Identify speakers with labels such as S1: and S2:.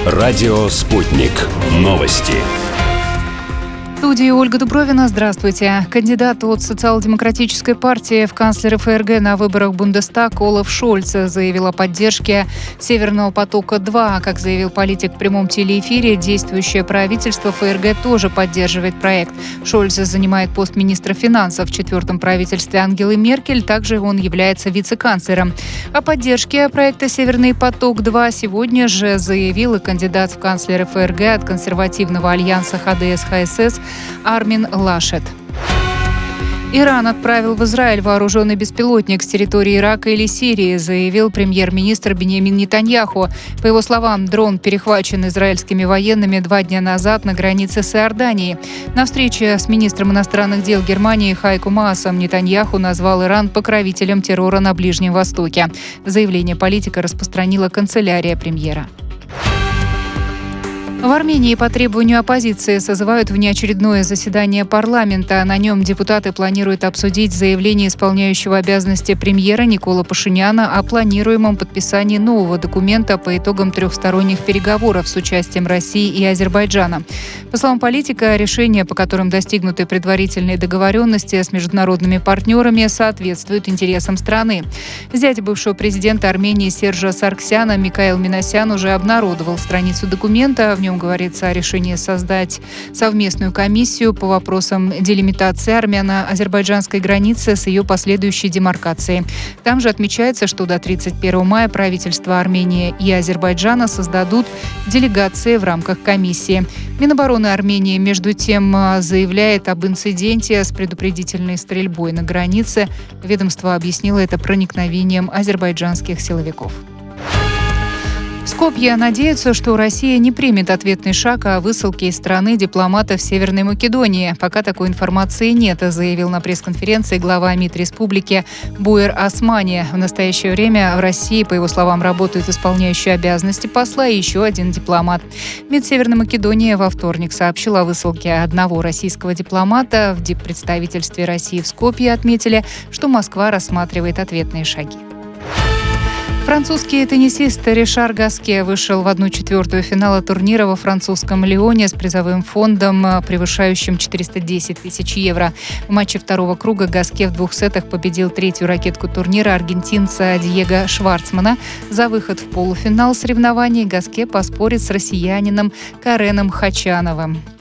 S1: Радио «Спутник». Новости.
S2: В студии Ольга Дубровина. Здравствуйте. Кандидат от Социал-демократической партии в канцлеры ФРГ на выборах в Бундестаг Олаф Шольц заявил о поддержке «Северного потока-2». Как заявил политик в прямом телеэфире, действующее правительство ФРГ тоже поддерживает проект. Шольц занимает пост министра финансов в четвертом правительстве Ангелы Меркель. Также он является вице-канцлером. О поддержке проекта «Северный поток-2» сегодня же заявил и кандидат в канцлеры ФРГ от консервативного альянса ХДС-ХСС Армин Лашет. Иран отправил в Израиль вооруженный беспилотник с территории Ирака или Сирии, заявил премьер-министр Биньямин Нетаньяху. По его словам, дрон перехвачен израильскими военными 2 дня назад на границе с Иорданией. На встрече с министром иностранных дел Германии Хайко Маасом Нетаньяху назвал Иран покровителем террора на Ближнем Востоке. Заявление политика распространила канцелярия премьера. В Армении по требованию оппозиции созывают внеочередное заседание парламента. На нем депутаты планируют обсудить заявление исполняющего обязанности премьера Никола Пашиняна о планируемом подписании нового документа по итогам трехсторонних переговоров с участием России и Азербайджана. По словам политика, решения, по которым достигнуты предварительные договоренности с международными партнерами, соответствуют интересам страны. Зять бывшего президента Армении Сержа Сарксяна Микаэл Минасян уже обнародовал страницу документа. В нем говорится о решении создать совместную комиссию по вопросам делимитации армяно-азербайджанской границы с ее последующей демаркацией. Там же отмечается, что до 31 мая правительства Армении и Азербайджана создадут делегации в рамках комиссии. Минобороны Армении, между тем, заявляет об инциденте с предупредительной стрельбой на границе. Ведомство объяснило это проникновением азербайджанских силовиков. В Скопье надеются, что Россия не примет ответный шаг о высылке из страны дипломата в Северной Македонии. Пока такой информации нет, заявил на пресс-конференции глава МИД республики Буэр Османи. В настоящее время в России, по его словам, работают исполняющие обязанности посла и еще один дипломат. МИД Северной Македонии во вторник сообщил о высылке одного российского дипломата. В диппредставительстве России в Скопье отметили, что Москва рассматривает ответные шаги. Французский теннисист Ришар Гаске вышел в 1/4 финала турнира во французском Лионе с призовым фондом, превышающим 410 тысяч евро. В матче второго круга Гаске в 2 сетах победил третью ракетку турнира аргентинца Диего Шварцмана. За выход в полуфинал соревнований Гаске поспорит с россиянином Кареном Хачановым.